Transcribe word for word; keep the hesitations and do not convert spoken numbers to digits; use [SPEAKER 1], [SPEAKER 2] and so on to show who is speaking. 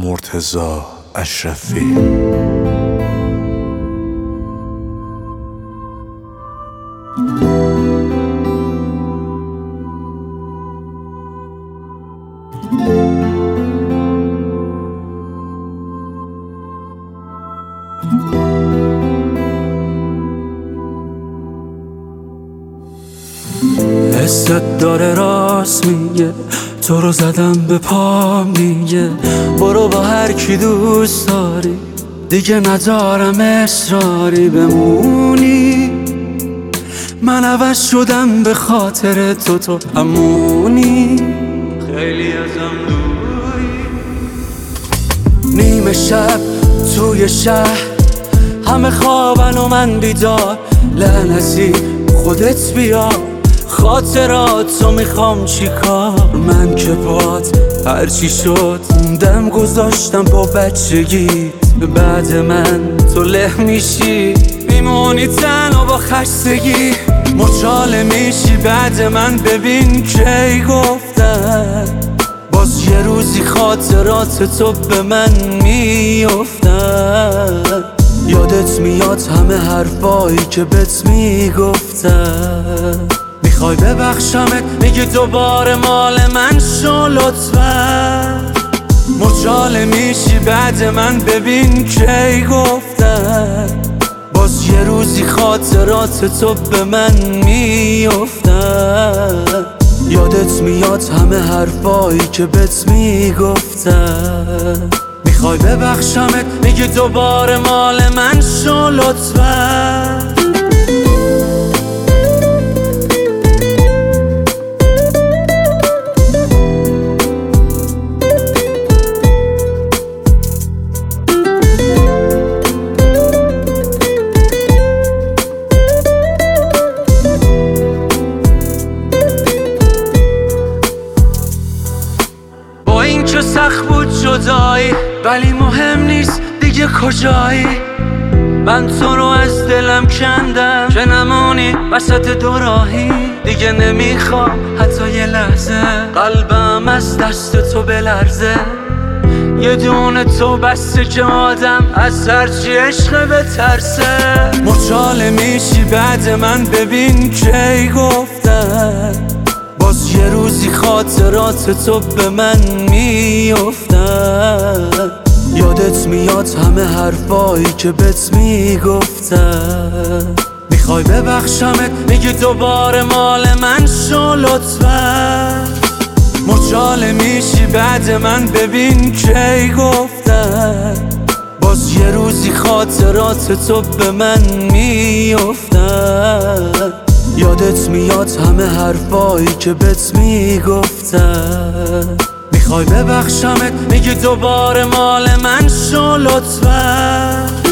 [SPEAKER 1] مرتضی اشرفی.
[SPEAKER 2] حست داره راست میگه، تو رو زدم به پام دیگه، برو با هر کی دوست داری، دیگه ندارم اصراری بمونی. من عوض شدم به خاطر تو، تو همونی، خیلی ازم دوری. نیمه شب توی شهر همه خوابن و من بیدار، لعنتی خودت بیا، خاطراتو میخوام چیکار. من که باد هرچی شد دم گذاشتم با بچگی، بعد من تو له میشی میمونی تنها با خستگی. مچاله میشی بعد من، ببین کی گفتن باز یه روزی خاطرات تو به من میافتن. یادت میاد همه حرفایی که بهت میگفتن، میخوای ببخشمت میگی دوباره مال من شو لطفا. مچاله میشی بعد من، ببین کی گفتن باز یه روزی خاطرات تو به من میافتن. یادت میاد همه حرفایی که بهت میگفتن، میخوای ببخشمت میگی دوباره مال من شو لطفا. که سخت بود جدایی، ولی مهم نیست دیگه کجایی. من تو رو از دلم کندم که نمونی وسط دو راهی. دیگه نمیخوام حتی یه لحظه قلبم از دست تو بلرزه. یه دونه تو بسته که آدم از هرچی عشق بترسه. مچاله میشی بعد من، ببین کی گفتن باز یه روزی خاطرات تو به من میافتن. یادت میاد همه حرفایی که بهت میگفتن، میخوای ببخشمت میگی دوباره مال من شو لطفا. مچاله میشی بعد من، ببین کی گفتن باز یه روزی خاطرات تو به من میافتن. یادت میاد همه حرفایی که بهت میگفتن، میخوای ببخشمت میگی دوباره مال من شو لطفا.